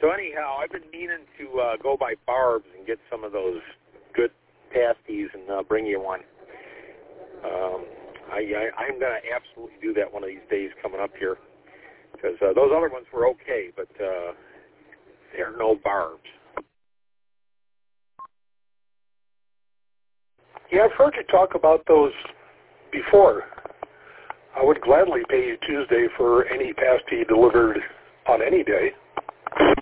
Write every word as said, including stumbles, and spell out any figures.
So anyhow, I've been meaning to uh, go by Barb's and get some of those good pasties and uh, bring you one. Um, I, I, I'm going to absolutely do that one of these days coming up here, because uh, those other ones were okay, but uh, they're no Barb's. Yeah, I've heard you talk about those before. I would gladly pay you Tuesday for any pasty delivered on any day.